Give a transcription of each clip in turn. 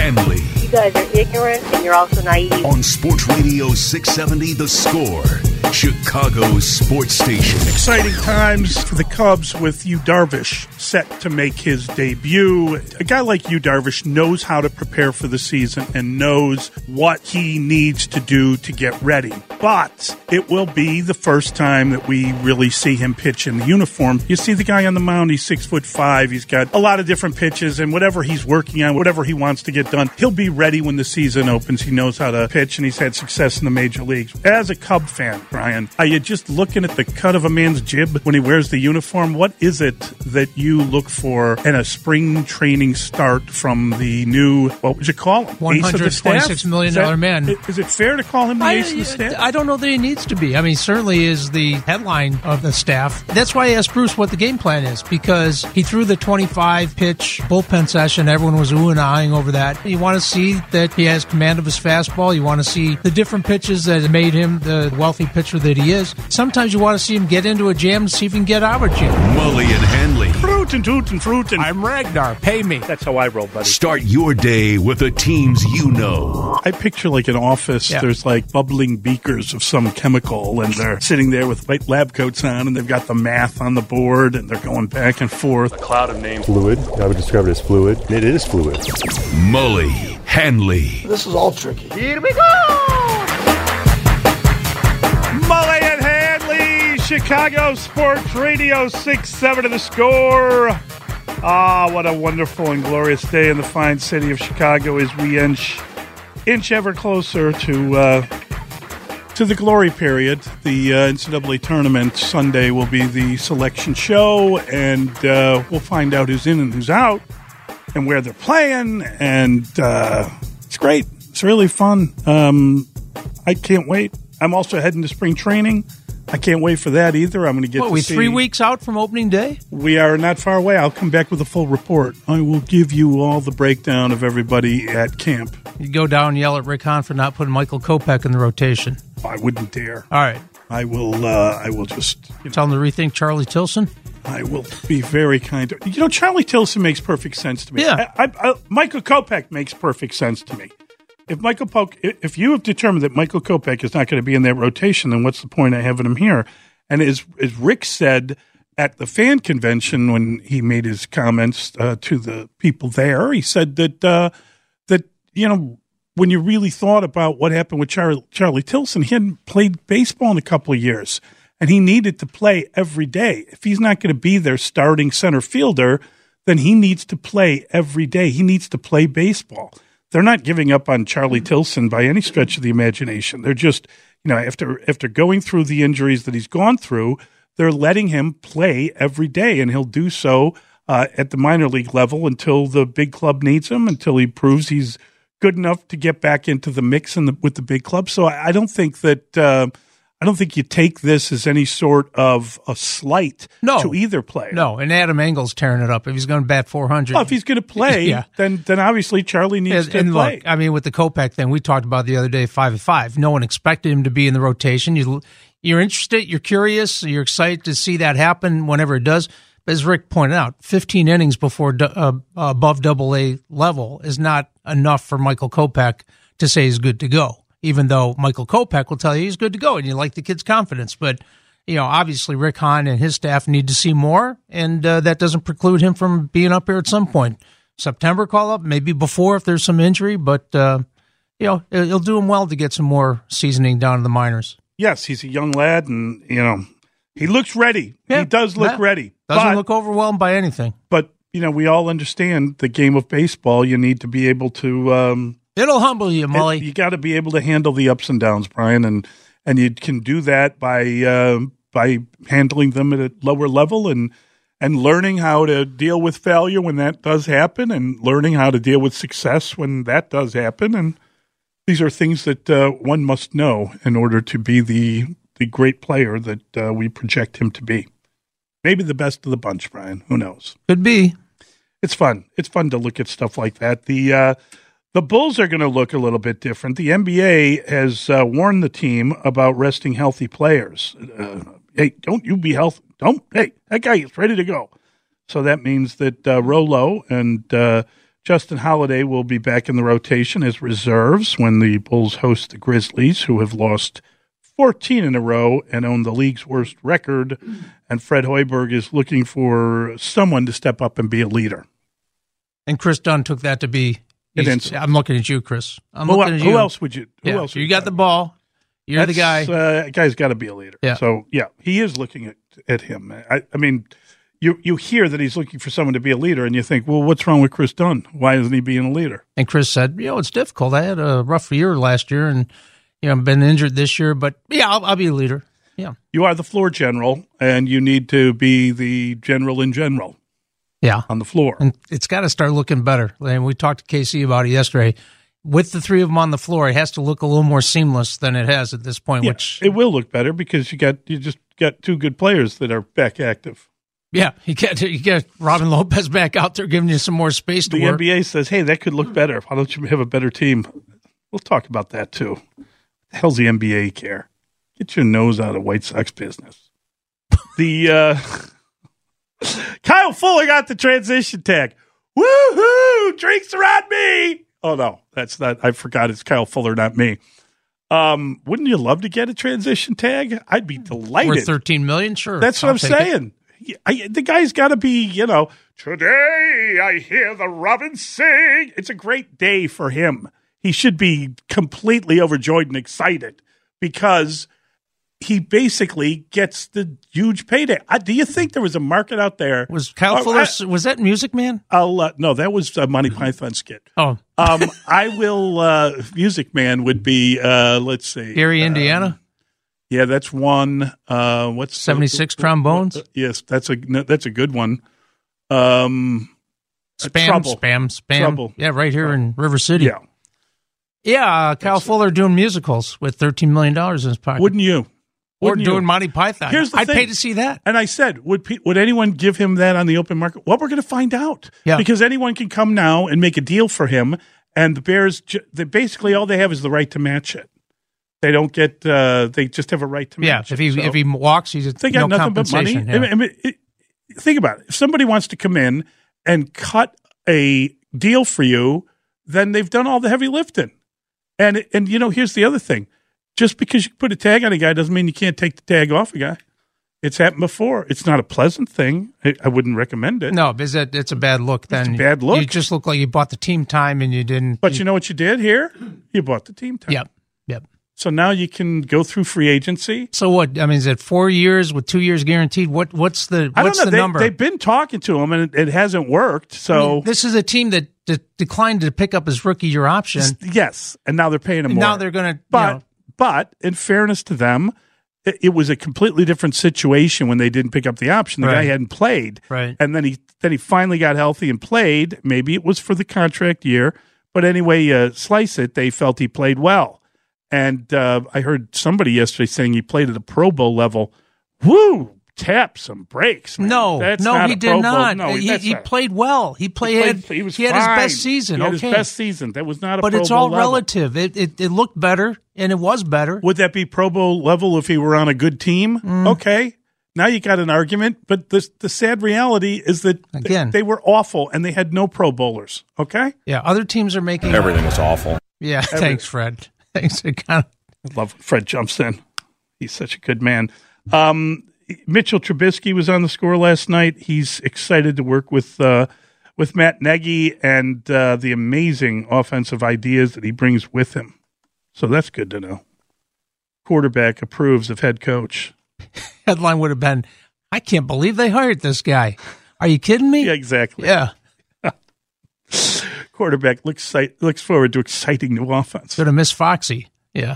Hanley. You guys are ignorant and you're also naive. On Sports Radio 670 The Score, Chicago's sports station. Exciting times for the Cubs with Yu Darvish set to make his debut. A guy like Yu Darvish knows how to prepare for the season and knows what he needs to do to get ready. But it will be the first time that we really see him pitch in the uniform. You see the guy on the mound, he's 6'5". He's got a lot of different pitches, and whatever he's working on, whatever he wants to get done, he'll be ready when the season opens. He knows how to pitch, and he's had success in the major leagues. As a Cub fan, Brian, are you just looking at the cut of a man's jib when he wears the uniform? What is it that you look for in a spring training start from the new, what would you call him? $126 million man. Is it fair to call him the ace of the staff? I don't know that he needs to be. I mean, certainly is the headline of the staff. That's why I asked Bruce what the game plan is, because he threw the 25-pitch bullpen session. Everyone was oohing and ahhing over that. You want to see that he has command of his fastball. You want to see the different pitches that made him the wealthy pitcher that he is. Sometimes you want to see him get into a jam to see if he can get out of a jam. Mully and Hanley. Fruit and toot and fruit and... I'm Ragnar. Pay me. That's how I roll, buddy. Start your day with the teams you know. I picture like an office. Yeah. There's like bubbling beakers of some chemical, and they're sitting there with white lab coats on, and they've got the math on the board, and they're going back and forth. A cloud of names. Fluid. I would describe it as fluid. It is fluid. Mully, Hanley. This is all tricky. Here we go! Mully and Hanley, Chicago Sports Radio 670 The Score. Ah, what a wonderful and glorious day in the fine city of Chicago as we inch ever closer to the glory period. The NCAA tournament Sunday will be the selection show, and we'll find out who's in and who's out and where they're playing, and it's great. It's really fun. I can't wait. I'm also heading to spring training. I can't wait for that either. I'm going to get to see... 3 weeks out from opening day? We are not far away. I'll come back with a full report. I will give you all the breakdown of everybody at camp. You go down and yell at Rick Hahn for not putting Michael Kopech in the rotation. I wouldn't dare. All right. I will just... Tell him to rethink Charlie Tilson? I will be very kind. You know, Charlie Tilson makes perfect sense to me. Yeah. Michael Kopech makes perfect sense to me. If you have determined that Michael Kopech is not going to be in that rotation, then what's the point of having him here? And as Rick said at the fan convention when he made his comments to the people there, he said that you know, when you really thought about what happened with Charlie Tilson, he hadn't played baseball in a couple of years, and he needed to play every day. If he's not going to be their starting center fielder, then he needs to play every day. He needs to play baseball. They're not giving up on Charlie Tilson by any stretch of the imagination. They're just, you know, after going through the injuries that he's gone through, they're letting him play every day, and he'll do so at the minor league level until the big club needs him, until he proves he's good enough to get back into the mix with the big club. So I don't think that I don't think you take this as any sort of a slight to either player. No, and Adam Engel's tearing it up. If he's going to bat 400. Well, if he's going to play, then obviously Charlie needs to play. Look, I mean, with the Kopech thing, we talked about the other day, 5-5. No one expected him to be in the rotation. You're interested, you're curious, you're excited to see that happen whenever it does. But as Rick pointed out, 15 innings before above AA level is not enough for Michael Kopech to say he's good to go. Even though Michael Kopech will tell you he's good to go and you like the kid's confidence. But, you know, obviously Rick Hahn and his staff need to see more, and that doesn't preclude him from being up here at some point. September call-up, maybe before if there's some injury, but, you know, it'll do him well to get some more seasoning down in the minors. Yes, he's a young lad, and, you know, he looks ready. Yeah, he does look ready. Doesn't look overwhelmed by anything. But, you know, we all understand the game of baseball. You need to be able to... It'll humble you, Mully. You got to be able to handle the ups and downs, Brian, and you can do that by handling them at a lower level and learning how to deal with failure when that does happen, and learning how to deal with success when that does happen. And these are things that one must know in order to be the great player that we project him to be. Maybe the best of the bunch, Brian. Who knows? Could be. It's fun. It's fun to look at stuff like that. The Bulls are going to look a little bit different. The NBA has warned the team about resting healthy players. Hey, don't you be healthy. Hey, that guy is ready to go. So that means that Rolo and Justin Holiday will be back in the rotation as reserves when the Bulls host the Grizzlies, who have lost 14 in a row and own the league's worst record. And Fred Hoiberg is looking for someone to step up and be a leader. And Chris Dunn took that to be. I'm looking at you, Chris. Who else would you? You got the ball. You're the guy. Guy's got to be a leader. Yeah. So he is looking at him. I mean, you hear that he's looking for someone to be a leader, and you think, well, what's wrong with Chris Dunn? Why isn't he being a leader? And Chris said, it's difficult. I had a rough year last year, and I've been injured this year, but I'll be a leader. Yeah. You are the floor general, and you need to be the general in general. Yeah. On the floor. And it's got to start looking better. And we talked to KC about it yesterday. With the three of them on the floor, it has to look a little more seamless than it has at this point. Yeah, which it will look better because you just got two good players that are back active. Yeah, you get Robin Lopez back out there giving you some more space to work. The NBA says, hey, that could look better. Why don't you have a better team? We'll talk about that too. What the hell's the NBA care? Get your nose out of White Sox business. Kyle Fuller got the transition tag. Woohoo! Drinks are on me. Oh no, that's not. I forgot it's Kyle Fuller, not me. Wouldn't you love to get a transition tag? I'd be delighted. Worth $13 million, sure. That's what I'm saying. The guy's got to be, today I hear the robins sing. It's a great day for him. He should be completely overjoyed and excited because he basically gets the huge payday. Do you think there was a market out there? Was Kyle Fuller, was that Music Man? No, that was a Monty Python skit. Oh. Music Man would be, let's see. Gary, Indiana? Yeah, that's one. What's 76 trombones? Yes, that's a good one. Spam. Trouble. Yeah, right here in River City. Yeah. Yeah, Kyle Fuller doing musicals with $13 million in his pocket. Wouldn't you? Or doing Monty Python. I'd pay to see that. And I said, would anyone give him that on the open market? Well, we're going to find out. Yeah. Because anyone can come now and make a deal for him, and the Bears, basically all they have is the right to match it. They don't get. They just have a right to match. Yeah, if he walks, they got nothing but money. Yeah. I mean, think about it. If somebody wants to come in and cut a deal for you, then they've done all the heavy lifting. And here's the other thing: just because you put a tag on a guy doesn't mean you can't take the tag off a guy. It's happened before. It's not a pleasant thing. I wouldn't recommend it. No, because it's a bad look. Then it's a bad look. You just look like you bought the team time and you didn't. But you know what you did here? You bought the team time. Yep. So now you can go through free agency. So what? I mean, is it 4 years with 2 years guaranteed? What's the number? They've been talking to him, and it hasn't worked. So this is a team that declined to pick up his rookie year option. Yes, and now they're paying him more. Now they're going to. But in fairness to them, it was a completely different situation when they didn't pick up the option. The guy hadn't played, right? And then he finally got healthy and played. Maybe it was for the contract year, but anyway, slice it. They felt he played well. And I heard somebody yesterday saying he played at a Pro Bowl level. Woo! Tap some breaks, man. No, he did not. No, he played well. He had his best season. He had his best season. That was not a But Pro Bowl it's all level. relative. It looked better, and it was better. Would that be Pro Bowl level if he were on a good team? Okay. Now you got an argument, but the sad reality is that they were awful, and they had no Pro Bowlers, okay? Yeah, other teams are making... Everything was awful. Yeah, thanks, Fred. Thanks. I love when Fred jumps in. He's such a good man. Mitchell Trubisky was on the score last night. He's excited to work with Matt Nagy and the amazing offensive ideas that he brings with him. So that's good to know. Quarterback approves of head coach. Headline would have been, I can't believe they hired this guy. Are you kidding me? Yeah, exactly. Yeah. Quarterback looks forward to exciting new offense. Could have missed Foxy. Yeah.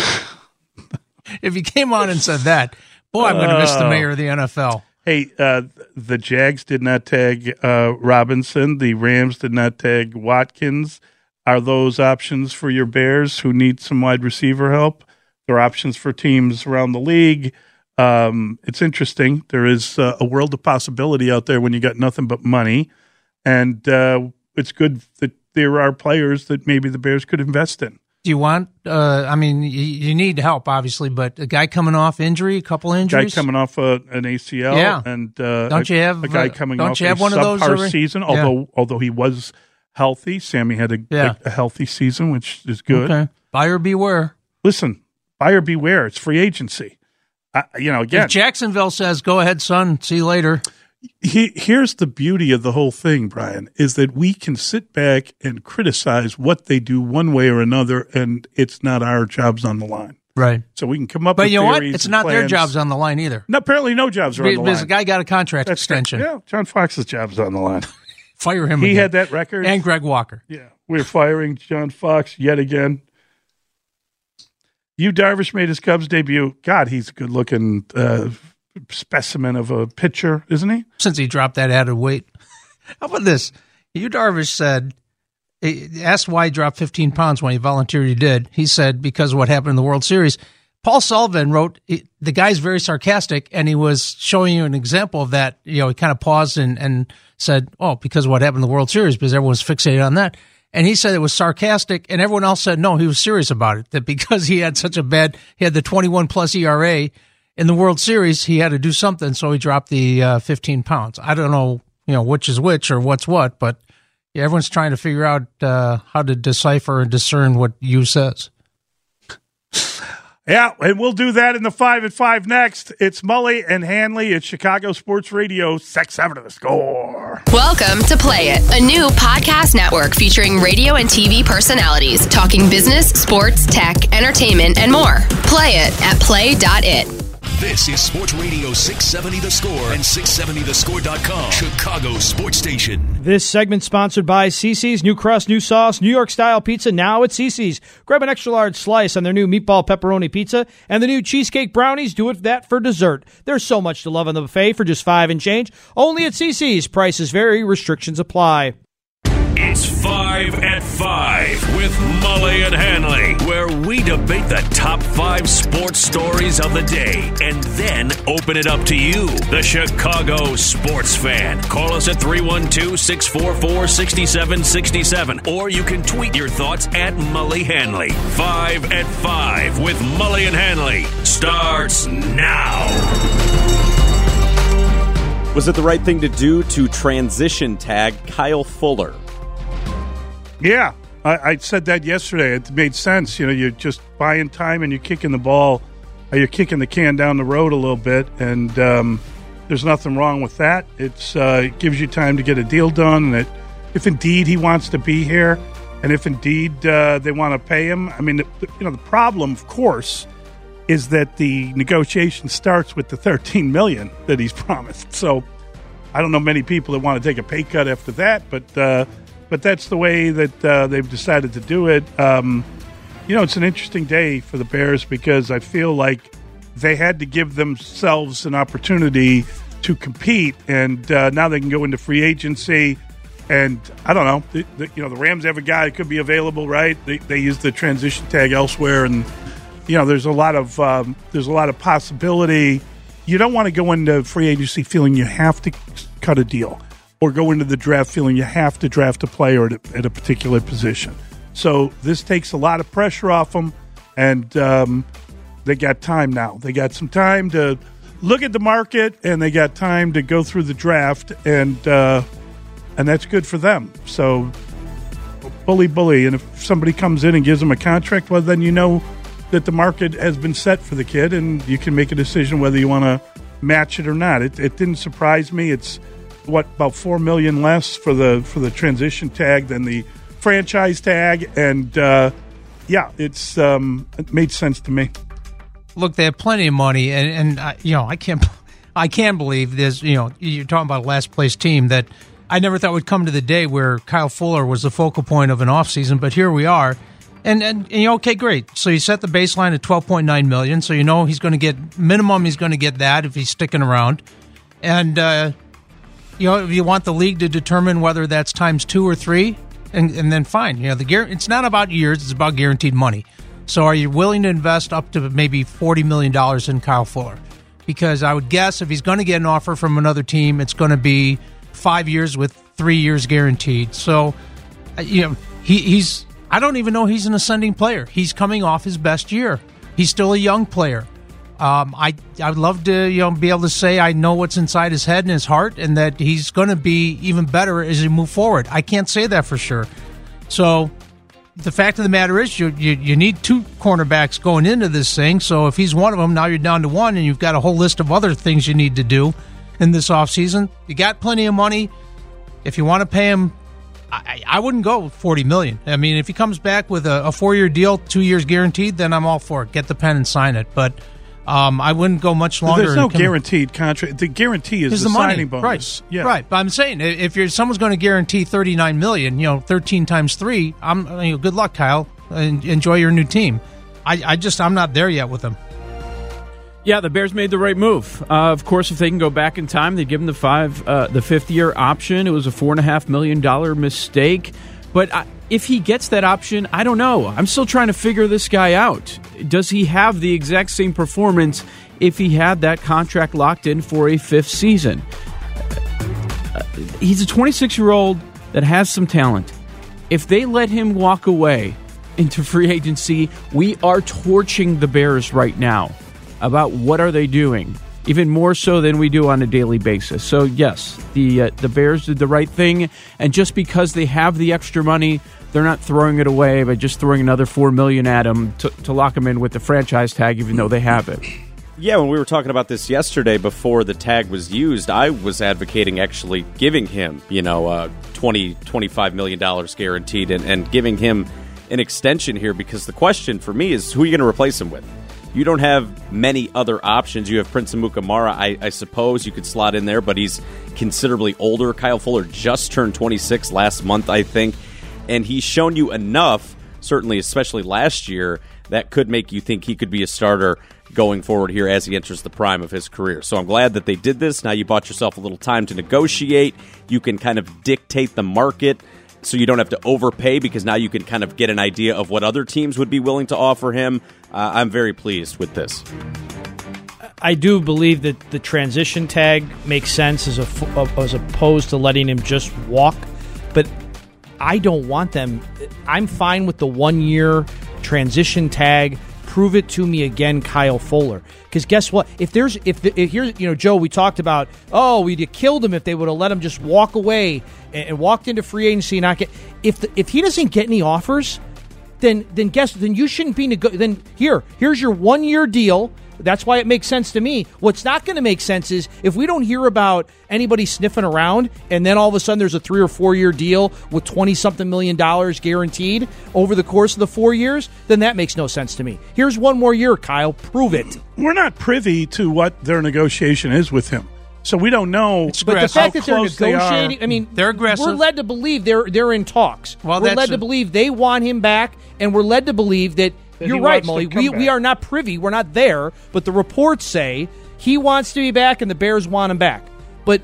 If he came on and said that, boy, I'm going to miss the mayor of the NFL. Hey, the Jags did not tag Robinson. The Rams did not tag Watkins. Are those options for your Bears who need some wide receiver help? They're options for teams around the league. It's interesting. There is a world of possibility out there when you got nothing but money. And it's good that there are players that maybe the Bears could invest in. Do you want, you need help, obviously, but a guy coming off injury, a couple injuries? Guy coming off an ACL. Yeah. And don't you have a guy coming off one a of those subpar season, although he was healthy. Sammy had a healthy season, which is good. Okay. Buyer beware. Listen, buyer beware. It's free agency. Again, if Jacksonville says, "Go ahead, son. See you later." Here's the beauty of the whole thing, Brian, is that we can sit back and criticize what they do one way or another, and it's not our jobs on the line. Right. So we can come up but with you know what? theories It's and not plans. their jobs on the line either. No, apparently no jobs are on the line. Because the guy got a contract extension. Yeah, John Fox's job's on the line. Fire him He again. had that record. And Greg Walker. Yeah, we're firing John Fox yet again. Yu Darvish made his Cubs debut. God, he's a good-looking specimen of a pitcher, isn't he? Since he dropped that added weight. How about this? Yu Darvish said, asked why he dropped 15 pounds when he volunteered he did. He said, because of what happened in the World Series. Paul Sullivan wrote, the guy's very sarcastic, and he was showing you an example of that. He kind of paused and said, because of what happened in the World Series, because everyone was fixated on that. And he said it was sarcastic, and everyone else said, no, he was serious about it, that because he had he had the 21-plus ERA in the World Series, he had to do something, so he dropped the 15 pounds. I don't know, which is which or what's what, but yeah, everyone's trying to figure out how to decipher and discern what Yu says. Yeah, and we'll do that in the 5 at 5 next. It's Mully and Hanley at Chicago Sports Radio, 6-7 of the Score. Welcome to Play It, a new podcast network featuring radio and TV personalities talking business, sports, tech, entertainment, and more. Play it at play.it. This is Sports Radio 670 The Score and 670thescore.com, Chicago Sports Station. This segment sponsored by CiCi's. New crust, new sauce, New York-style pizza now at CiCi's. Grab an extra-large slice on their new meatball pepperoni pizza and the new cheesecake brownies. Do it that for dessert. There's so much to love on the buffet for just $5 and change. Only at CiCi's. Prices vary. Restrictions apply. It's 5 at 5 with Mully and Hanley, where we debate the top 5 sports stories of the day and then open it up to you, the Chicago sports fan. Call us at 312-644-6767, or you can tweet your thoughts at Mully Hanley. 5 at 5 with Mully and Hanley starts now. Was it the right thing to do to transition tag Kyle Fuller? Yeah, I said that yesterday. It made sense. You're just buying time and you're kicking the ball. You're kicking the can down the road a little bit, and there's nothing wrong with that. It gives you time to get a deal done. And if indeed he wants to be here, and if indeed they want to pay him, I mean, the problem, of course, is that the negotiation starts with the $13 million that he's promised. So I don't know many people that want to take a pay cut after that, but that's the way that they've decided to do it. It's an interesting day for the Bears because I feel like they had to give themselves an opportunity to compete, and now they can go into free agency. And I don't know, the Rams have a guy that could be available, right? They use the transition tag elsewhere, and there's a lot of possibility. You don't want to go into free agency feeling you have to cut a deal, or go into the draft feeling you have to draft a player at a particular position. So this takes a lot of pressure off them, and they got time now. They got some time to look at the market, and they got time to go through the draft, and that's good for them. So bully. And if somebody comes in and gives them a contract, well, then you know that the market has been set for the kid, and you can make a decision whether you want to match it or not. It didn't surprise me. It's about $4 million less for the transition tag than the franchise tag, and it made sense to me. Look, they have plenty of money, and I can't believe this. You're talking about a last place team that I never thought would come to the day where Kyle Fuller was the focal point of an offseason, but here we are. And okay, great. So you set the baseline at $12.9 million, so he's going to get minimum. He's going to get that if he's sticking around, and if you want the league to determine whether that's times 2 or 3, and then fine. It's not about years; it's about guaranteed money. So are you willing to invest up to maybe $40 million in Kyle Fuller? Because I would guess if he's going to get an offer from another team, it's going to be 5 years with 3 years guaranteed. So, he's. I don't even know he's an ascending player. He's coming off his best year. He's still a young player. I would love to be able to say I know what's inside his head and his heart, and that he's going to be even better as you move forward. I can't say that for sure. So the fact of the matter is you need 2 cornerbacks going into this thing. So if he's one of them, now you're down to 1, and you've got a whole list of other things you need to do in this offseason. You got plenty of money. If you want to pay him, I wouldn't go $40 million. I mean, if he comes back with a 4-year deal, 2 years guaranteed, then I'm all for it. Get the pen and sign it. But I wouldn't go much longer. There's no guaranteed contract. The guarantee is the signing bonus. Right. Yeah. Right. But I'm saying if someone's going to guarantee $39 million, 13 times 3, good luck, Kyle. Enjoy your new team. I'm not there yet with them. Yeah, the Bears made the right move. Of course, if they can go back in time, they give him the 5th-year option. It was a $4.5 million mistake. But if he gets that option, I don't know. I'm still trying to figure this guy out. Does he have the exact same performance if he had that contract locked in for a 5th season? He's a 26-year-old that has some talent. If they let him walk away into free agency, we are torching the Bears right now about what are they doing, even more so than we do on a daily basis. So, yes, the Bears did the right thing, and just because they have the extra money, they're not throwing it away by just throwing another $4 million at him to lock him in with the franchise tag, even though they have it. Yeah, when we were talking about this yesterday before the tag was used, I was advocating actually giving him, $25 million guaranteed and giving him an extension here, because the question for me is, who are you going to replace him with? You don't have many other options. You have Prince Amukamara, I suppose you could slot in there, but he's considerably older. Kyle Fuller just turned 26 last month, I think, and he's shown you enough, certainly especially last year, that could make you think he could be a starter going forward here as he enters the prime of his career. So I'm glad that they did this. Now you bought yourself a little time to negotiate. You can kind of dictate the market so you don't have to overpay, because now you can kind of get an idea of what other teams would be willing to offer him. I'm very pleased with this. I do believe that the transition tag makes sense as opposed to letting him just walk, but I don't want them. I'm fine with the 1-year transition tag. Prove it to me again, Kyle Fuller. Because guess what? If here's, Joe, we talked about, we'd have killed him if they would have let him just walk away and walked into free agency and not get. If he doesn't get any offers, then you shouldn't be then here's your 1-year deal. That's why it makes sense to me. What's not going to make sense is if we don't hear about anybody sniffing around and then all of a sudden there's a 3 or 4 year deal with $20-something million guaranteed over the course of the 4 years, then that makes no sense to me. Here's 1 more year, Kyle. Prove it. We're not privy to what their negotiation is with him. So we don't know. But the fact that they're negotiating, I mean, they're aggressive. We're led to believe they're in talks. We're led to believe they want him back, and we're led to believe that you're right, Molly. We are not privy. We're not there. But the reports say he wants to be back and the Bears want him back. But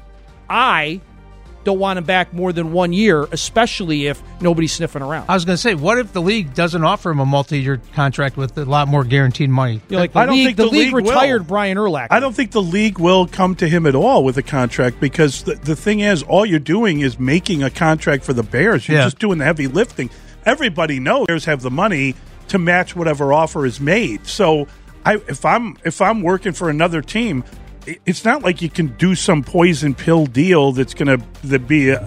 I don't want him back more than 1 year, especially if nobody's sniffing around. I was going to say, what if the league doesn't offer him a multi-year contract with a lot more guaranteed money? I don't think the league retired Brian Urlacher. I don't think the league will come to him at all with a contract, because the thing is, all you're doing is making a contract for the Bears. You're just doing the heavy lifting. Everybody knows Bears have the money to match whatever offer is made. So if I'm working for another team, it's not like you can do some poison pill deal that's going to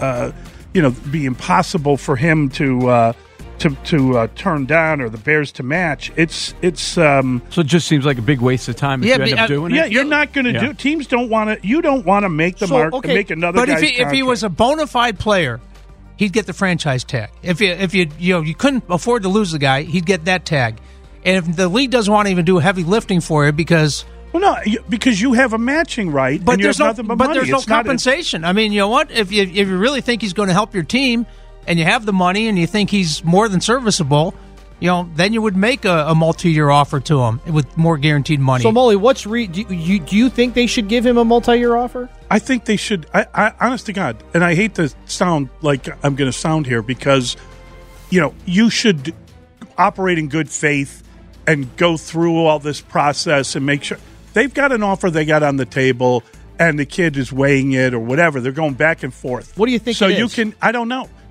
be impossible for him to turn down or the Bears to match. So it just seems like a big waste of time if you end up doing it. Yeah, you're not going to do. Teams don't want to. You don't want to make the mark and make another. But if he was a bona fide player, he'd get the franchise tag. If you couldn't afford to lose the guy, he'd get that tag. And if the league doesn't want to even do heavy lifting for it because you have a matching right, but and there's you have nothing but money. There's no compensation. I mean, you know what? If you really think he's going to help your team, and you have the money, and you think he's more than serviceable, then you would make a multi-year offer to him with more guaranteed money. So, Molly, do you think they should give him a multi-year offer? I think they should. I honest to God, and I hate to sound like I'm going to sound here, because you should operate in good faith and go through all this process and make sure they've got an offer they got on the table, and the kid is weighing it or whatever. They're going back and forth. What do you think? So it is? I don't know.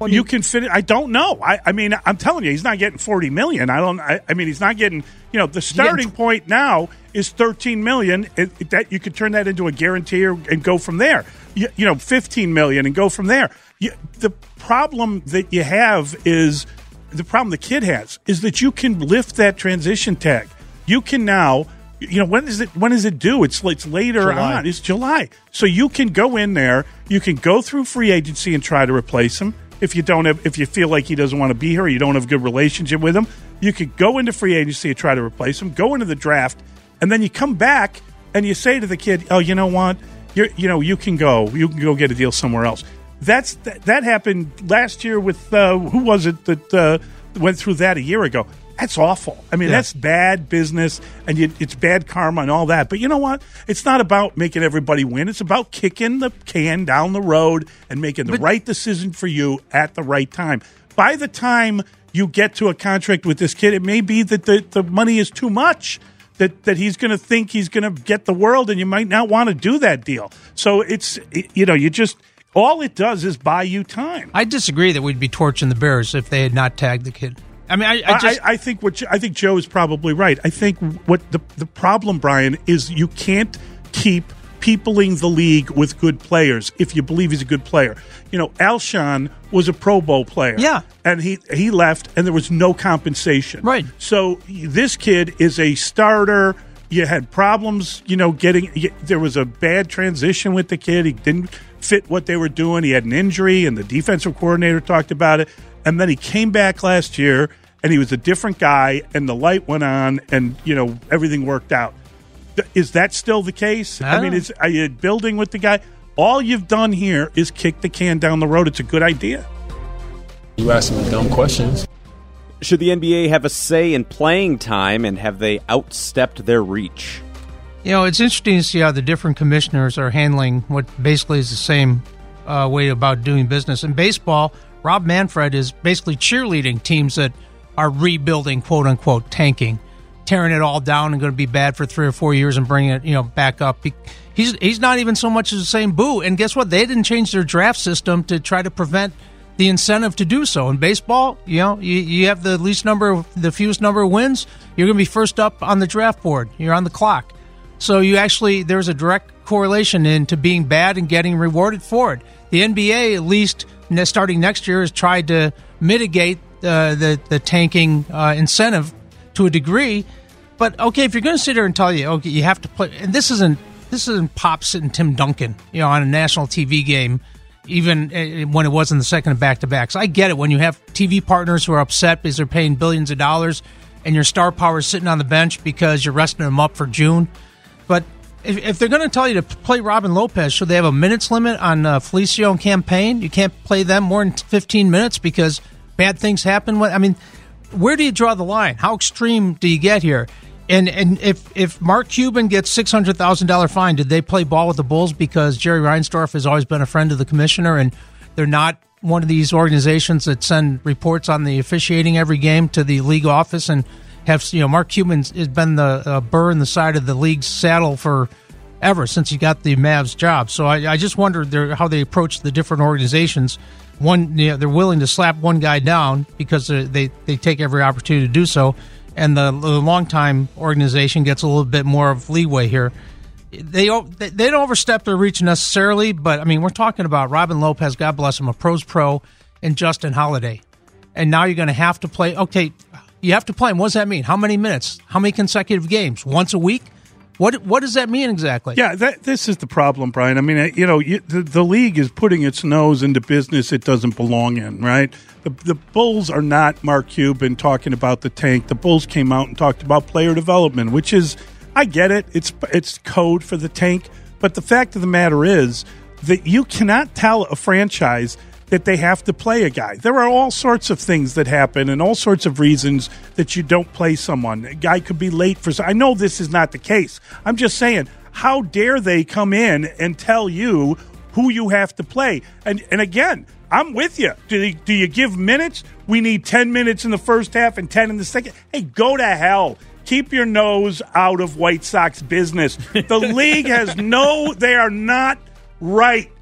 You can fit it. I don't know. I mean, I'm telling you, he's not getting $40 million. I mean, he's not getting. The starting point now is $13 million. That you could turn that into a guarantee and go from there. $15 million and go from there. The problem that you have is the problem the kid has is that you can lift that transition tag. You can now. When is it due? It's later July. on. It's July. So you can go in there. You can go through free agency and try to replace him. If you feel like he doesn't want to be here, or you don't have a good relationship with him, you could go into free agency and try to replace him. Go into the draft, and then you come back and you say to the kid, "Oh, you know what? You can go. You can go get a deal somewhere else." That happened last year with who was it that went through that a year ago? That's awful. I mean, that's bad business, and it's bad karma and all that. But you know what? It's not about making everybody win. It's about kicking the can down the road and making the right decision for you at the right time. By the time you get to a contract with this kid, it may be that the money is too much, that he's going to think he's going to get the world, and you might not want to do that deal. So all it does is buy you time. I disagree that we'd be torching the Bears if they had not tagged the kid. I mean, I think Joe is probably right. I think what the problem, Brian, is you can't keep peopling the league with good players if you believe he's a good player. Alshon was a Pro Bowl player. Yeah. And he left, and there was no compensation. Right. So this kid is a starter. You had problems, there was a bad transition with the kid. He didn't fit what they were doing. He had an injury, and the defensive coordinator talked about it. And then he came back last year, and he was a different guy, and the light went on, and, everything worked out. Is that still the case? I mean, are you building with the guy? All you've done here is kick the can down the road. It's a good idea. You ask me dumb questions. Should the NBA have a say in playing time, and have they outstepped their reach? It's interesting to see how the different commissioners are handling what basically is the same way about doing business. In baseball, Rob Manfred is basically cheerleading teams that are rebuilding, quote unquote, tanking, tearing it all down and going to be bad for 3 or 4 years and bringing it, back up. He's not even so much as saying boo. And guess what? They didn't change their draft system to try to prevent the incentive to do so. In baseball, you have the fewest number of wins, you're going to be first up on the draft board. You're on the clock. So there's a direct correlation into being bad and getting rewarded for it. The NBA, at least starting next year, has tried to mitigate the tanking incentive to a degree. But okay, if you're going to sit there and tell you, okay, you have to play, and this isn't Pop sitting Tim Duncan, on a national TV game, even when it wasn't the second of back-to-backs. I get it when you have TV partners who are upset because they're paying billions of dollars, and your star power is sitting on the bench because you're resting them up for June. But if they're going to tell you to play Robin Lopez, should they have a minutes limit on Felicio and Campaign? You can't play them more than 15 minutes because bad things happen. Where do you draw the line? How extreme do you get here? And if Mark Cuban gets $600,000 fine, did they play ball with the Bulls because Jerry Reinsdorf has always been a friend of the commissioner and they're not one of these organizations that send reports on the officiating every game to the league office and have, Mark Cuban has been the burr in the side of the league's saddle ever since he got the Mavs job. So I just wonder how they approach the different organizations. One, they're willing to slap one guy down because they take every opportunity to do so, and the longtime organization gets a little bit more of leeway here. They don't overstep their reach necessarily, but I mean, we're talking about Robin Lopez, God bless him, a pro's pro, and Justin Holiday, and now you're going to have to play. Okay, you have to play him. What does that mean? How many minutes? How many consecutive games? Once a week? What does that mean exactly? Yeah, this is the problem, Brian. I mean, the league is putting its nose into business it doesn't belong in, right? The Bulls are not Mark Cuban talking about the tank. The Bulls came out and talked about player development, which is, I get it. It's code for the tank. But the fact of the matter is that you cannot tell a franchise that they have to play a guy. There are all sorts of things that happen and all sorts of reasons that you don't play someone. A guy could be late for. I know this is not the case. I'm just saying, how dare they come in and tell you who you have to play? And again, I'm with you. Do you give minutes? We need 10 minutes in the first half and 10 in the second. Hey, go to hell. Keep your nose out of White Sox business. The league has they are not right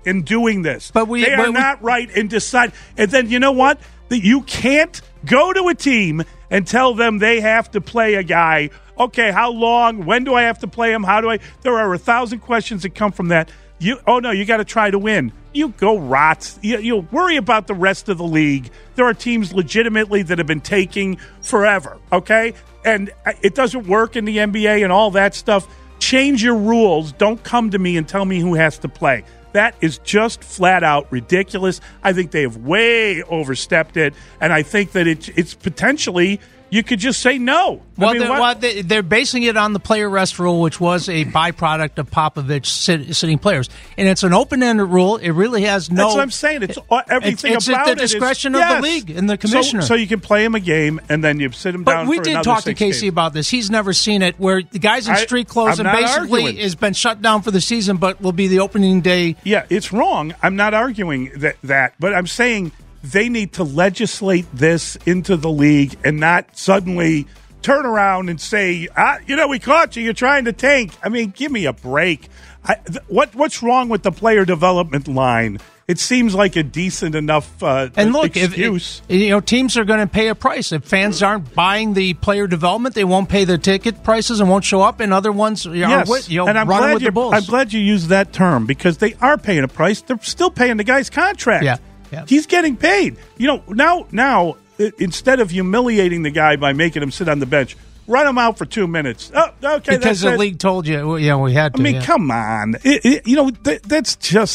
in doing this. But they are not right in decide. And then you know what? That you can't go to a team and tell them they have to play a guy. Okay, how long? When do I have to play him? How do I? There are 1,000 questions that come from that. You got to try to win. You go rot. You worry about the rest of the league. There are teams legitimately that have been taking forever, okay? And it doesn't work in the NBA and all that stuff. Change your rules. Don't come to me and tell me who has to play. That is just flat out ridiculous. I think they have way overstepped it, and I think that it's potentially you could just say no. Well, they're basing it on the player rest rule, which was a byproduct of Popovich sitting players. And it's an open-ended rule. It really has no... That's what I'm saying. It's everything it's about at the discretion of the league and the commissioner. So you can play him a game, and then you sit him down for another 6 games. But we did talk to Casey about this. He's never seen it, where the guy's in street clothes and basically has been shut down for the season, but will be the opening day. Yeah, it's wrong. I'm not arguing that, but I'm saying... They need to legislate this into the league and not suddenly turn around and say, we caught you. You're trying to tank. I mean, give me a break. What's wrong with the player development line? It seems like a decent enough excuse. If teams are going to pay a price. If fans aren't buying the player development, they won't pay the ticket prices and won't show up. And other ones are and I'm running with the Bulls. I'm glad you used that term because they are paying a price. They're still paying the guy's contract. Yeah. He's getting paid. Now, instead of humiliating the guy by making him sit on the bench, run him out for 2 minutes. Oh, okay. Because the league told you, we had to. I mean, come on. It's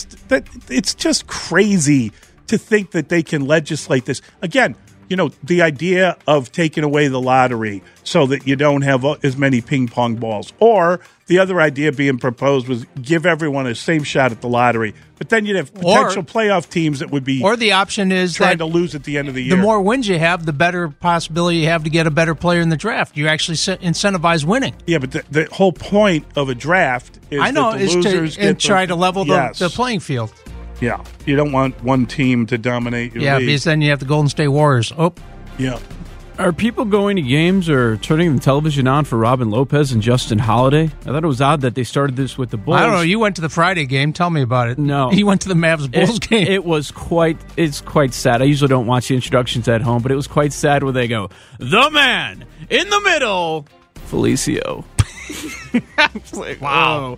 just crazy to think that they can legislate this. Again, the idea of taking away the lottery so that you don't have as many ping pong balls. Or the other idea being proposed was give everyone the same shot at the lottery. But then you'd have potential playoff teams that would be or the option is trying to lose at the end of the year. The more wins you have, the better possibility you have to get a better player in the draft. You actually incentivize winning. Yeah, but the whole point of a draft is that the losers try to level the playing field. Yeah, you don't want one team to dominate your league. Because then you have the Golden State Warriors. Yeah. Are people going to games or turning the television on for Robin Lopez and Justin Holiday? I thought it was odd that they started this with the Bulls. I don't know. You went to the Friday game. Tell me about it. No. You went to the Mavs-Bulls game. It's quite sad. I usually don't watch the introductions at home, but it was quite sad where they go, the man in the middle, Felicio. Wow.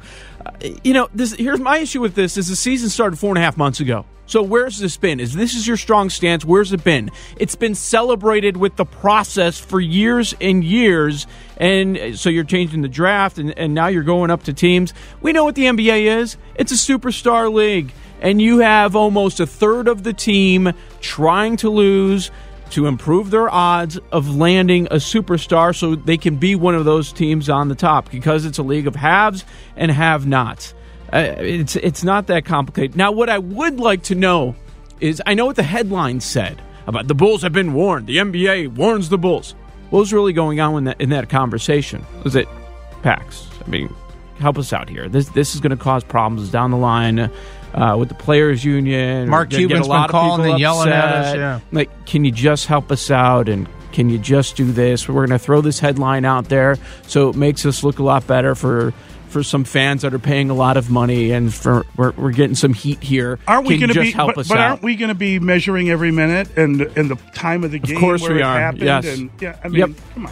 Here's my issue with this is the season started 4.5 months ago. So where's this been? This is your strong stance. Where's it been? It's been celebrated with the process for years and years. And so you're changing the draft, and now you're going up to teams. We know what the NBA is. It's a superstar league. And you have almost a third of the team trying to lose to improve their odds of landing a superstar so they can be one of those teams on the top because it's a league of haves and have-nots. It's not that complicated. Now, what I would like to know is, I know what the headline said about the Bulls have been warned. The NBA warns the Bulls. What was really going on in that conversation? Was it Pax? I mean, help us out here. This is going to cause problems down the line with the players' union. Mark Cuban's been calling and yelling at us. Yeah. Like, can you just help us out and can you just do this? We're going to throw this headline out there so it makes us look a lot better for some fans that are paying a lot of money, and we're getting some heat here. Aren't we going to be? Help us but out? Aren't we going to be measuring every minute and the time of the game? Of course where we it are. Happened? Yes. And, come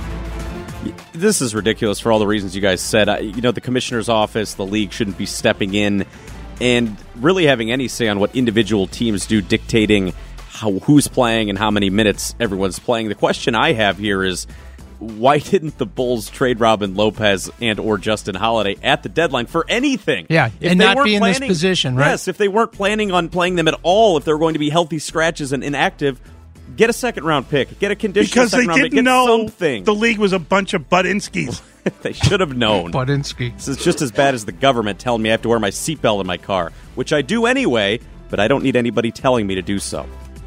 on. This is ridiculous for all the reasons you guys said. The commissioner's office, the league shouldn't be stepping in and really having any say on what individual teams do, dictating who's playing and how many minutes everyone's playing. The question I have here is, why didn't the Bulls trade Robin Lopez and or Justin Holiday at the deadline for anything? Yeah, and not be in this position, right? Yes, if they weren't planning on playing them at all, if they were going to be healthy scratches and inactive, get a second-round pick, get a conditional second-round pick, get something. The league was a bunch of Budinskis. They should have known. Budinski. This is just as bad as the government telling me I have to wear my seatbelt in my car, which I do anyway, but I don't need anybody telling me to do so.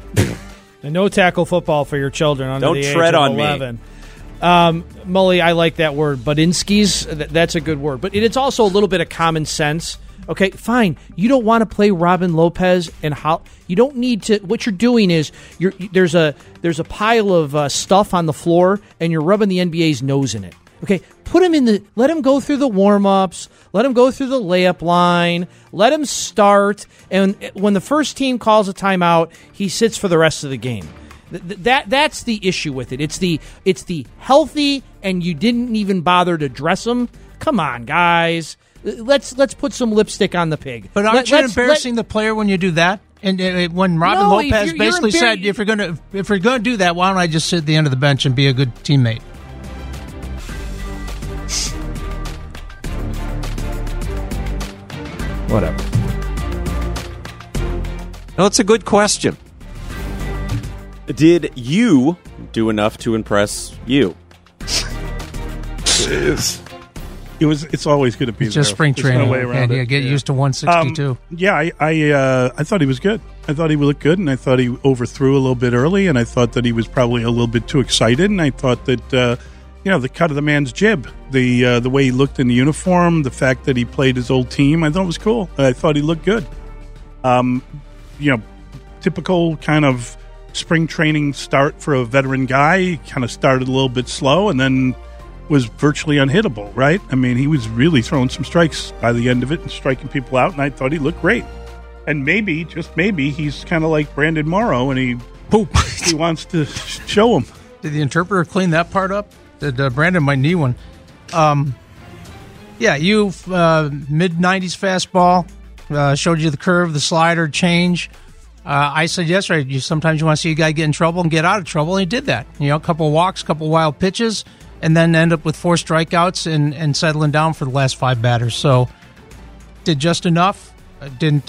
And no tackle football for your children under don't the age tread of on 11. Mully, I like that word. Budinskis, that's a good word. But it's also a little bit of common sense. Okay, fine. You don't want to play Robin Lopez and you don't need to. What you're doing is there's a pile of stuff on the floor, and you're rubbing the NBA's nose in it. Okay, let him go through the warm-ups, let him go through the layup line, let him start, and when the first team calls a timeout, he sits for the rest of the game. That's the issue with it. It's the healthy, and you didn't even bother to dress him. Come on, guys. Let's put some lipstick on the pig. But aren't you embarrassing the player when you do that? And when Robin Lopez basically said, if you're gonna do that, why don't I just sit at the end of the bench and be a good teammate? Whatever. No, it's a good question. Did you do enough to impress you? It's always going to be just spring training. No way around it. Get used to 162. I thought he was good. I thought he looked good, and I thought he overthrew a little bit early, and I thought that he was probably a little bit too excited, and I thought that the cut of the man's jib, the way he looked in the uniform, the fact that he played his old team, I thought it was cool. I thought he looked good. Typical kind of spring training start for a veteran guy. He kind of started a little bit slow, and then was virtually unhittable, right? I mean, he was really throwing some strikes by the end of it and striking people out, and I thought he looked great. And maybe, just maybe, he's kind of like Brandon Morrow, and he wants to show him. Did the interpreter clean that part up? Did Brandon might need one? You mid-90s fastball, showed you the curve, the slider, change. I said yesterday, sometimes you want to see a guy get in trouble and get out of trouble, and he did that. A couple of walks, couple of wild pitches, and then end up with 4 strikeouts and settling down for the last 5 batters. So, did just enough. Didn't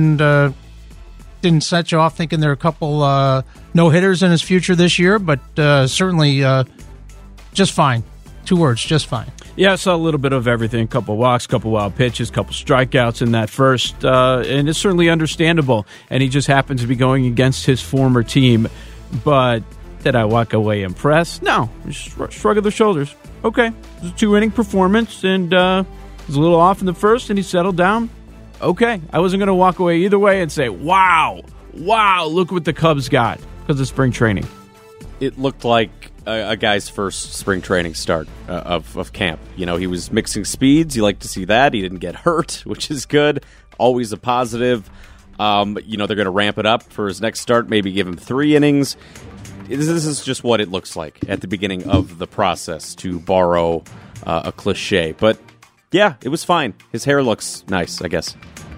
set you off thinking there are a couple no hitters in his future this year, but certainly just fine. 2 words, just fine. Yeah, I saw a little bit of everything. A couple walks, couple wild pitches, couple strikeouts in that first, and it's certainly understandable. And he just happens to be going against his former team, but. Did I walk away impressed? No. Just shrug of the shoulders. Okay. It was a 2-inning performance, and was a little off in the first, and he settled down. Okay. I wasn't going to walk away either way and say, wow, look what the Cubs got because of spring training. It looked like a guy's first spring training start of camp. He was mixing speeds. You like to see that. He didn't get hurt, which is good. Always a positive. They're going to ramp it up for his next start, maybe give him 3 innings. This is just what it looks like at the beginning of the process, to borrow a cliche. But, yeah, it was fine. His hair looks nice, I guess.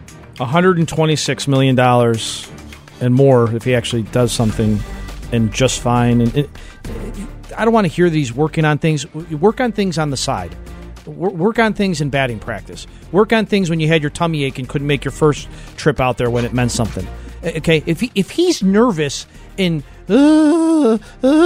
$126 million and more if he actually does something, and just fine. And I don't want to hear these working on things. Work on things on the side. Work on things in batting practice. Work on things when you had your tummy ache and couldn't make your first trip out there when it meant something. Okay, if he's nervous and okay,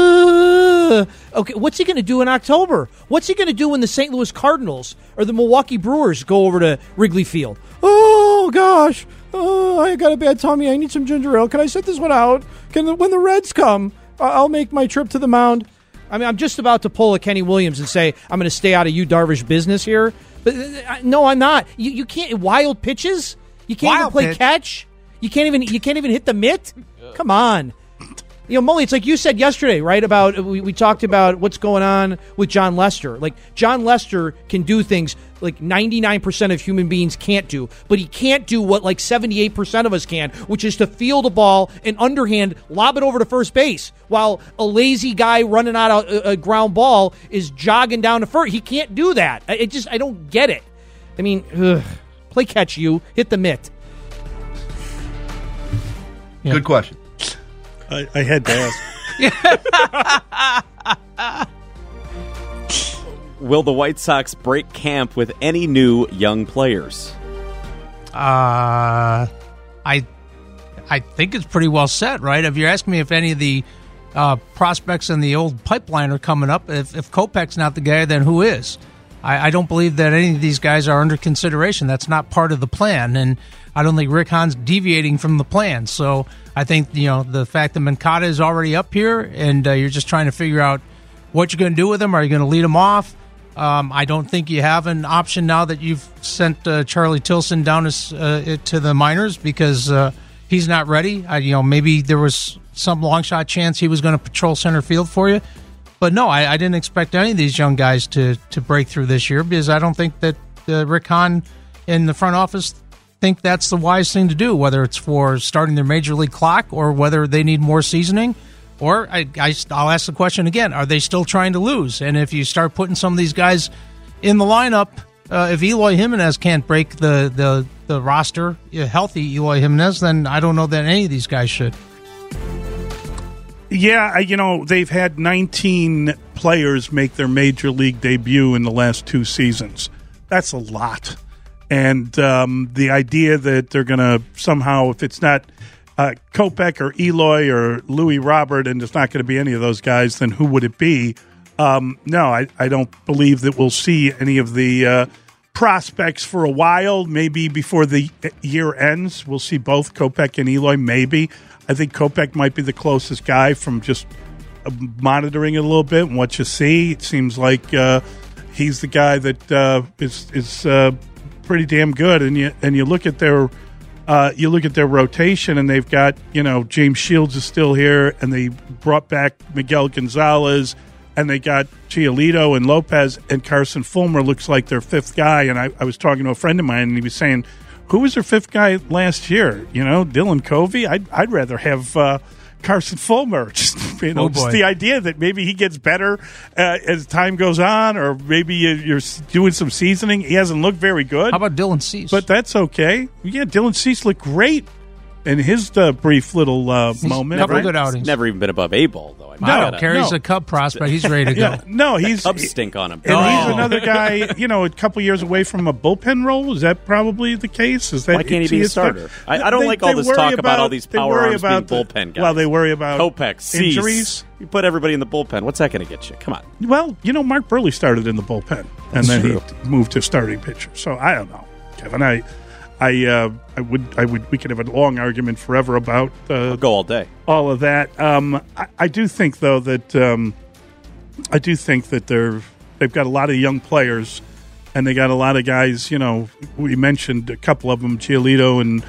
what's he going to do in October? What's he going to do when the St. Louis Cardinals or the Milwaukee Brewers go over to Wrigley Field? Oh gosh, I got a bad tummy. I need some ginger ale. Can I sit this one out? When the Reds come, I'll make my trip to the mound. I mean, I'm just about to pull a Kenny Williams and say I'm going to stay out of Yu Darvish business here, but no, I'm not. You can't wild pitches. You can't even play catch. You can't even hit the mitt. Come on. Mully, it's like you said yesterday, right? About we talked about what's going on with John Lester. Like, John Lester can do things like 99% of human beings can't do, but he can't do what like 78% of us can, which is to field a ball and underhand lob it over to first base while a lazy guy running out a ground ball is jogging down to first. He can't do that. I don't get it. I mean, play catch, hit the mitt. Yeah. Good question. I had to ask. Will the White Sox break camp with any new young players? I think it's pretty well set, right? If you're asking me if any of the prospects in the old pipeline are coming up, if Kopech's not the guy, then who is? I don't believe that any of these guys are under consideration. That's not part of the plan, and I don't think Rick Hahn's deviating from the plan. So I think, the fact that Moncada is already up here and you're just trying to figure out what you're going to do with him. Are you going to lead him off? I don't think you have an option now that you've sent Charlie Tilson down to the minors because he's not ready. Maybe there was some long shot chance he was going to patrol center field for you. But no, I didn't expect any of these young guys to break through this year because I don't think that Rick Hahn in the front office think that's the wise thing to do, whether it's for starting their major league clock or whether they need more seasoning. Or I'll ask the question again, are they still trying to lose? And if you start putting some of these guys in the lineup, if Eloy Jimenez can't break the roster, healthy Eloy Jimenez, then I don't know that any of these guys should. Yeah, they've had 19 players make their major league debut in the last 2 seasons. That's a lot. And the idea that they're going to somehow, if it's not Kopech or Eloy or Louis Robert, and it's not going to be any of those guys, then who would it be? No, I don't believe that we'll see any of the prospects for a while. Maybe before the year ends, we'll see both Kopech and Eloy, maybe. I think Kopech might be the closest guy from just monitoring it a little bit and what you see. It seems like he's the guy that is pretty damn good. And you look at their rotation, and they've got James Shields is still here, and they brought back Miguel Gonzalez, and they got Giolito and Lopez, and Carson Fulmer looks like their 5th guy. And I was talking to a friend of mine, and he was saying, who was their 5th guy last year? Dylan Covey? I'd rather have Carson Fulmer. Just the idea that maybe he gets better as time goes on, or maybe you're doing some seasoning. He hasn't looked very good. How about Dylan Cease? But that's okay. Yeah, Dylan Cease looked great in his brief little moment. Couple good outings. Never even been above A-ball, though. Carey's a Cub prospect. He's ready to go. He's Cubs stink on him. And he's another guy, a couple years away from a bullpen role. Is that probably the case? Why can't he be a starter? I don't like all this talk about all these power arms being bullpen guys. Well, they worry about Kopech, injuries. You put everybody in the bullpen. What's that going to get you? Come on. Well, Mark Burley started in the bullpen, and then he moved to starting pitcher. So I don't know, Kevin. We could have a long argument forever about I'll go all day. All of that. I do think though that they've got a lot of young players, and they got a lot of guys. We mentioned a couple of them, Giolito and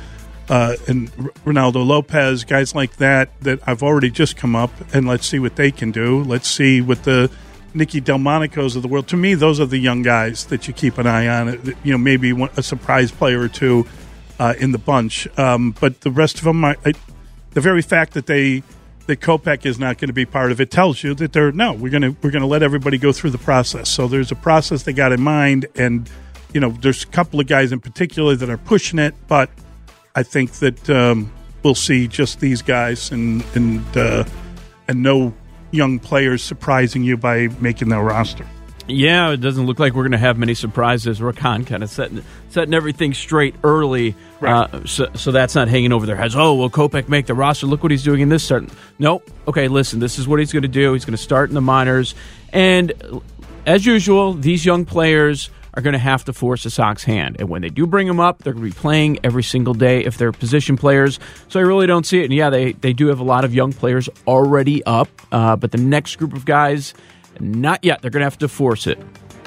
Ronaldo Lopez, guys like that I've already just come up, and let's see what they can do. Let's see what the Nicky Delmonicos of the world. To me, those are the young guys that you keep an eye on. Maybe a surprise player or two in the bunch. But the rest of them, the very fact that Kopech is not going to be part of it tells you that we're going to let everybody go through the process. So there's a process they got in mind, and there's a couple of guys in particular that are pushing it. But I think that we'll see just these guys and no young players surprising you by making their roster. Yeah, it doesn't look like we're going to have many surprises. Rick Hahn kind of setting everything straight early, right. So that's not hanging over their heads. Oh, will Kopech make the roster? Look what he's doing in this start. Nope. Okay, listen, this is what he's going to do. He's going to start in the minors. And as usual, these young players are going to have to force the Sox hand. And when they do bring them up, they're going to be playing every single day if they're position players. So I really don't see it. And yeah, they do have a lot of young players already up. But the next group of guys, not yet. They're going to have to force it.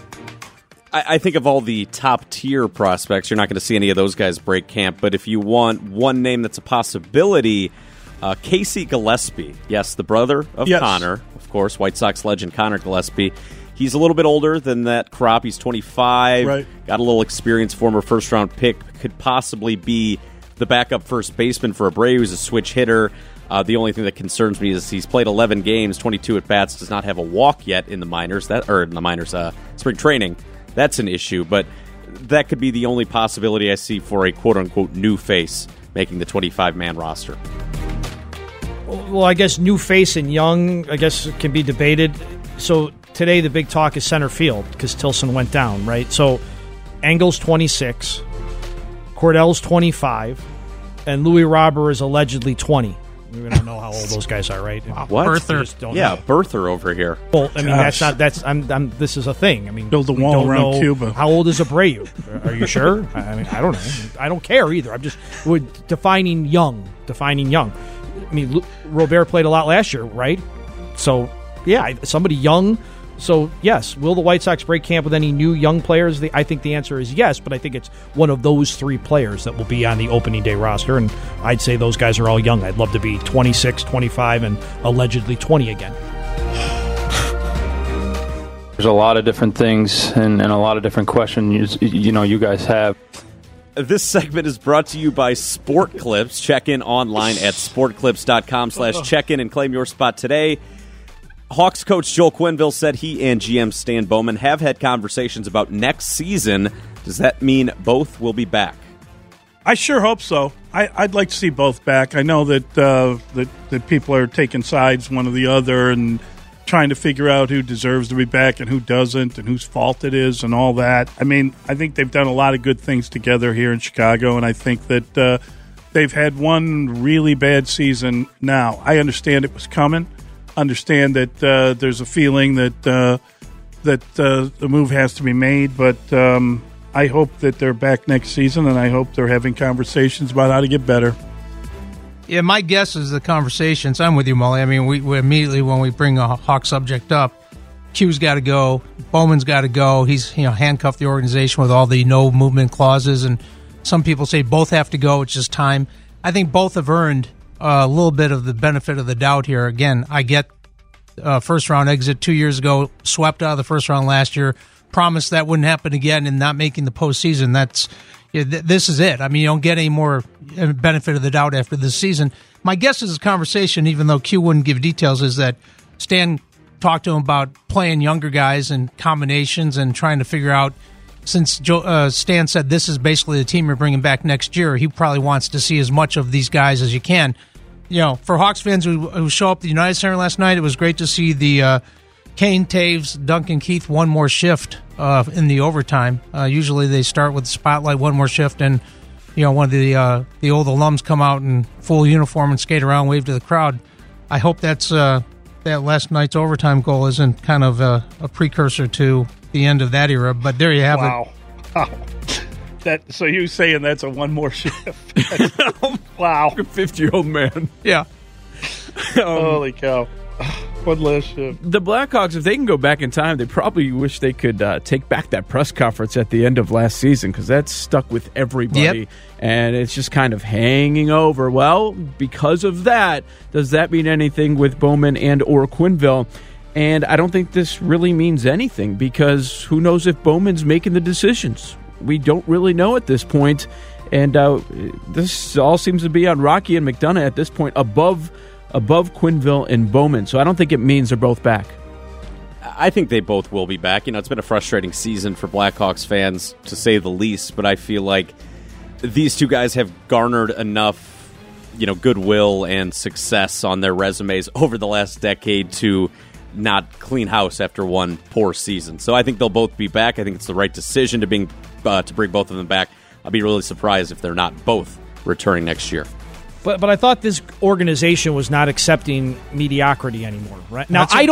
I think of all the top-tier prospects, you're not going to see any of those guys break camp. But if you want one name that's a possibility, Casey Gillespie. Yes, the brother of Connor, of course, White Sox legend Connor Gillespie. He's a little bit older than that crop. He's 25, right. Got a little experience, former first-round pick, could possibly be the backup first baseman for Abreu, who's a switch hitter. The only thing that concerns me is he's played 11 games, 22 at-bats, does not have a walk yet in the minors, spring training. That's an issue, but that could be the only possibility I see for a quote-unquote new face making the 25-man roster. Well, I guess new face and young, I guess, can be debated. So today the big talk is center field because Tilson went down, right? So Engel's 26, Cordell's 25, and Louis Robert is allegedly 20. We don't know how old those guys are, right? What? Birther. Yeah, birther over here. Well, I mean, this is a thing. I mean, build a wall around Cuba. How old is Abreu? Are you sure? I mean, I don't know. I don't care either. I'm just defining young. I mean, Robert played a lot last year, right? So, yeah, somebody young. So, yes, will the White Sox break camp with any new young players? I think the answer is yes, but I think it's one of those three players that will be on the opening day roster, and I'd say those guys are all young. I'd love to be 26, 25, and allegedly 20 again. There's a lot of different things and a lot of different questions you guys have. This segment is brought to you by Sport Clips. Check in online at sportclips.com/check-in and claim your spot today. Hawks coach Joel Quenneville said he and GM Stan Bowman have had conversations about next season. Does that mean both will be back? I sure hope so. I'd like to see both back. I know that that people are taking sides one or the other and trying to figure out who deserves to be back and who doesn't and whose fault it is and all that. I mean, I think they've done a lot of good things together here in Chicago, and I think that they've had one really bad season now. I understand it was coming. Understand that there's a feeling that the move has to be made, but I hope that they're back next season, and I hope they're having conversations about how to get better. Yeah, my guess is the conversations. I'm with you, Mully. I mean, we immediately when we bring a Hawk subject up, Q's got to go, Bowman's got to go. He's handcuffed the organization with all the no movement clauses, and some people say both have to go. It's just time. I think both have earned a little bit of the benefit of the doubt here. Again, I get first round exit 2 years ago, swept out of the first round last year, promised that wouldn't happen again, and not making the postseason. This is it. I mean, you don't get any more benefit of the doubt after this season. My guess is this conversation, even though Q wouldn't give details, is that Stan talked to him about playing younger guys and combinations and trying to figure out, since Stan said this is basically the team you're bringing back next year, he probably wants to see as much of these guys as you can. For Hawks fans who show up at the United Center last night, it was great to see the Kane, Taves, Duncan Keith one more shift in the overtime. Usually they start with the spotlight, one more shift, and one of the old alums come out in full uniform and skate around, wave to the crowd. I hope that's that last night's overtime goal isn't kind of a precursor to the end of that era. But there you have it. Wow. So you saying that's a one more shift? Wow. 50-year-old man. Yeah. Holy cow. One last shift. The Blackhawks, if they can go back in time, they probably wish they could take back that press conference at the end of last season, because that's stuck with everybody. Yep. And it's just kind of hanging over. Well, because of that, does that mean anything with Bowman and or Quenneville? And I don't think this really means anything, because who knows if Bowman's making the decisions? We don't really know at this point. And this all seems to be on Rocky and McDonough at this point, above Quenneville and Bowman. So I don't think it means they're both back. I think they both will be back. It's been a frustrating season for Blackhawks fans, to say the least, but I feel like these two guys have garnered enough, goodwill and success on their resumes over the last decade to not clean house after one poor season. So I think they'll both be back. I think it's the right decision to bring both of them back. I'll be really surprised if they're not both returning next year. But I thought this organization was not accepting mediocrity anymore. Right now, I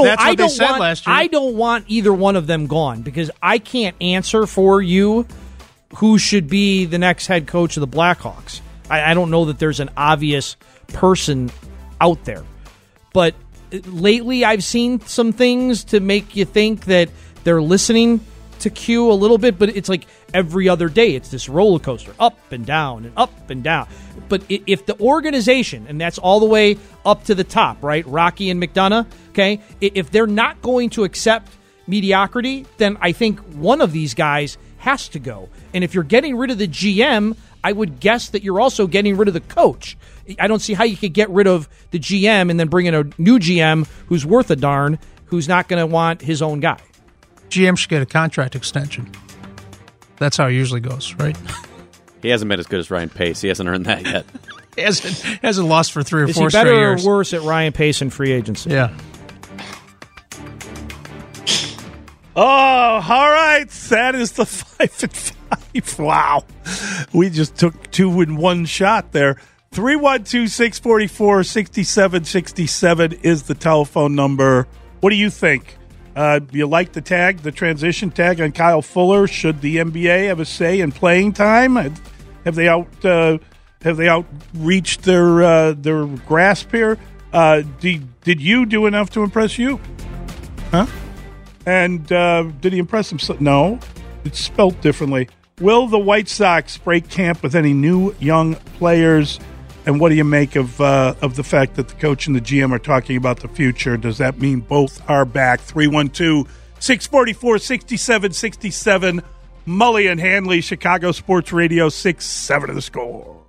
don't want either one of them gone, because I can't answer for you who should be the next head coach of the Blackhawks. I don't know that there's an obvious person out there, but lately I've seen some things to make you think that they're listening to Q a little bit, but it's like every other day it's this roller coaster, up and down and up and down. But if the organization, and that's all the way up to the top, right, Rocky and McDonough, okay, if they're not going to accept mediocrity, then I think one of these guys has to go. And if you're getting rid of the GM, I would guess that you're also getting rid of the coach. I don't see how you could get rid of the GM and then bring in a new GM who's worth a darn, who's not going to want his own guy. GM should get a contract extension. That's how it usually goes, right? He hasn't been as good as Ryan Pace. He hasn't earned that yet. He hasn't lost for 3 or 4 straight years. Is he better or worse at Ryan Pace in free agency? Yeah. Oh, all right. That is the 5-5. Wow. We just took 2 in one shot there. 312-644-6767 is the telephone number. What do you think? You like the tag, the transition tag on Kyle Fuller? Should the NBA have a say in playing time? Have they outreached their grasp here? Did you do enough to impress you? Huh? And did he impress himself? No, it's spelt differently. Will the White Sox break camp with any new young players? And what do you make of the fact that the coach and the GM are talking about the future? Does that mean both are back? 644, 67, 67. Mully and Hanley, Chicago Sports Radio 6-7 of the score.